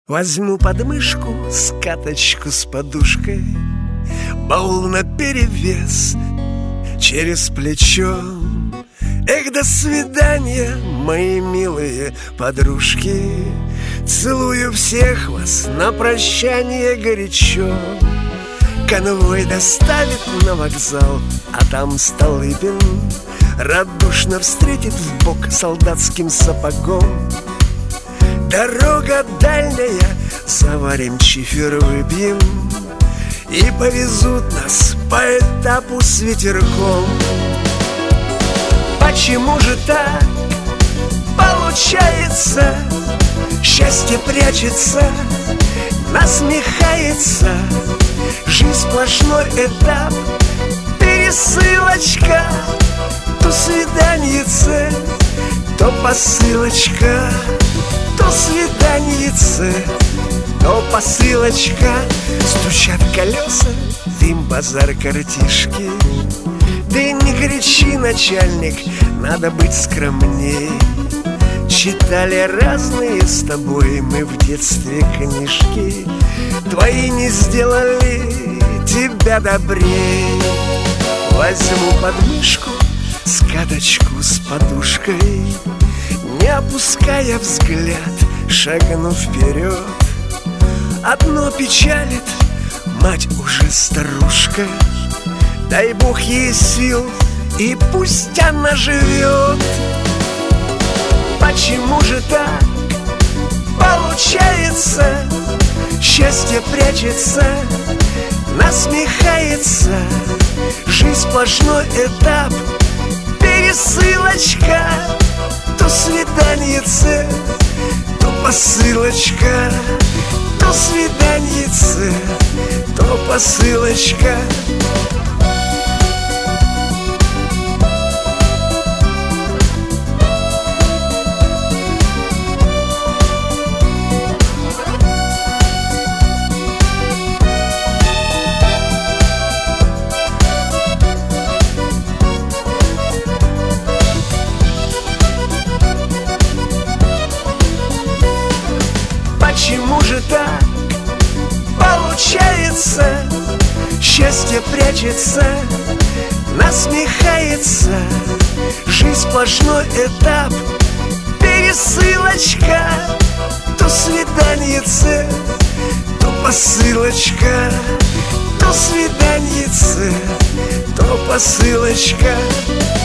Возьму подмышку скаточку с подушкой, баул наперевес через плечо. Эх, до свидания, мои милые подружки. Целую всех вас на прощание горячо. Конвой доставит на вокзал, а там Столыпин радушно встретит в бок солдатским сапогом. Дорога дальняя, заварим чифер, выпьем и повезут нас по этапу с ветерком. Почему же так получается? Счастье прячется, насмехается. Жизнь сплошной этап, пересылочка. То свиданьице, то посылочка. То свиданьице, то посылочка. Стучат колеса, дым, базар, картишки. Ты не кричи, начальник, надо быть скромней. Читали разные с тобой мы в детстве книжки. Твои не сделали тебя добрей. Возьму подмышку скаточку с подушкой, не опуская взгляд, шагну вперед. Одно печалит, мать уже старушка. Дай Бог ей сил, и пусть она живет. Почему же так получается? Счастье прячется, насмехается. Жизнь сплошной этап, пересылочка. То свиданьице, то посылочка. То свиданьице, то посылочка. Почему же так получается? Счастье прячется, насмехается. Жизнь сплошной этап, пересылочка. То свиданьице, то посылочка. То свиданьице, то посылочка.